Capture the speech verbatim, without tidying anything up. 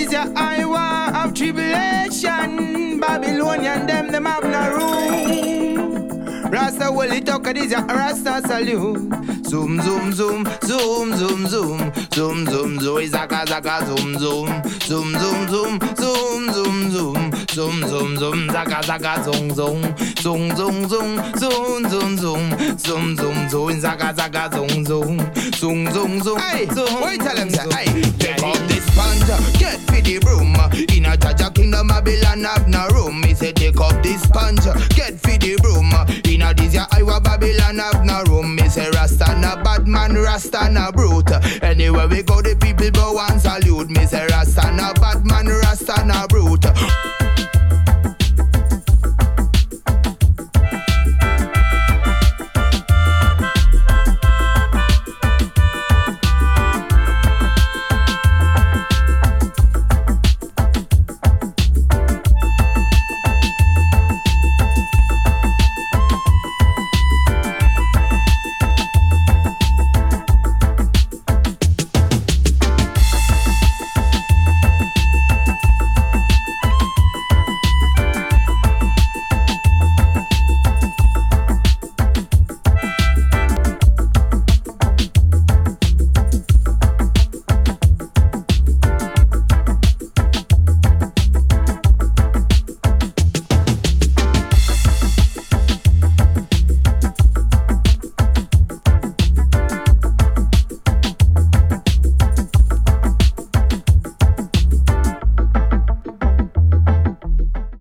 this your hour of tribulation. Babylonian them, them have no room. Rasta will it talk, this your Rasta salute. Zoom, zoom, zoom, zoom, zoom, zoom, zoom, zoom, zoom, zaka, zaka, zoom, zoom, zoom, zoom, zoom, zoom, zoom, zoom, zoom, zoom, zoom, zaka, zaka, zoom, zoom, zoom, zoom, zoom, zoom, zoom, zoom, zoom, zoom, zoom, zaka, zaka, zoom, zoom, zoom, zoom, zoom. Hey, what you tell them, say, hey, take off this sponge, get for the broom. In a Jaja kingdom, Babylon have no room. Me say, take off this sponge, get for the broom. In a this ya Iowa, Babylon have no room. Me say, Rasta na bad man, Rasta na brute. Anywhere we go, the people bow and salute. Me say, Rasta na bad man, Rasta na brute.